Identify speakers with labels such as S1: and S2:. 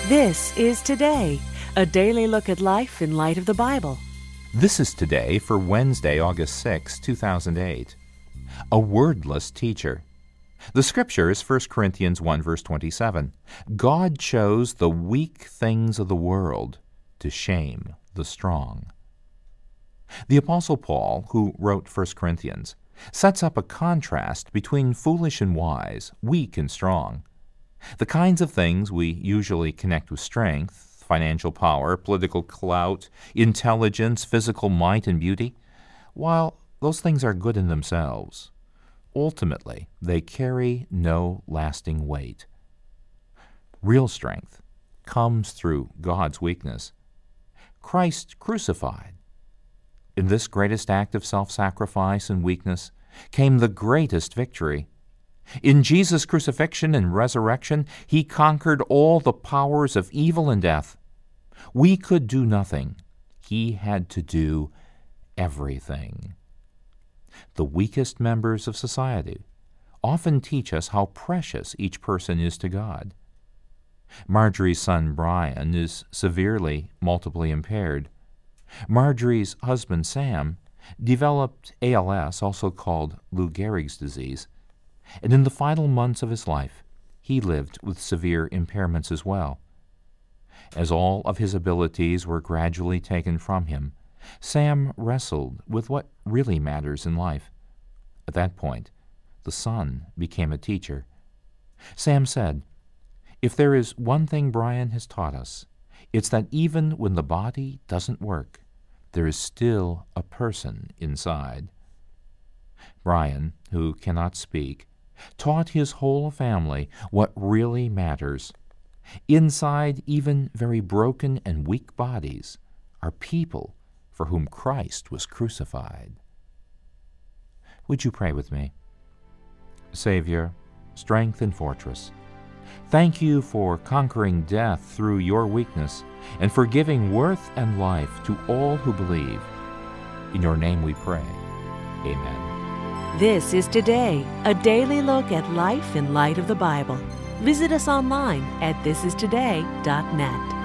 S1: This is Today, a daily look at life in light of the Bible.
S2: This is Today for Wednesday, August 6, 2008. A wordless teacher. The scripture is 1 Corinthians 1, verse 27. God chose the weak things of the world to shame the strong. The Apostle Paul, who wrote 1 Corinthians, sets up a contrast between foolish and wise, weak and strong. The kinds of things we usually connect with strength, financial power, political clout, intelligence, physical might, and beauty, while those things are good in themselves, ultimately they carry no lasting weight. Real strength comes through God's weakness. Christ crucified. In this greatest act of self-sacrifice and weakness came the greatest victory. In Jesus' crucifixion and resurrection, He conquered all the powers of evil and death. We could do nothing. He had to do everything. The weakest members of society often teach us how precious each person is to God. Marjorie's son Brian is severely multiply impaired. Marjorie's husband Sam developed ALS, also called Lou Gehrig's disease, and in the final months of his life, he lived with severe impairments as well. As all of his abilities were gradually taken from him, Sam wrestled with what really matters in life. At that point, the son became a teacher. Sam said, "If there is one thing Brian has taught us, it's that even when the body doesn't work, there is still a person inside." Brian, who cannot speak, taught his whole family what really matters. Inside even very broken and weak bodies are people for whom Christ was crucified. Would you pray with me? Savior, strength and fortress, thank you for conquering death through your weakness and for giving worth and life to all who believe. In your name we pray. Amen.
S1: This is Today, a daily look at life in light of the Bible. Visit us online at thisistoday.net.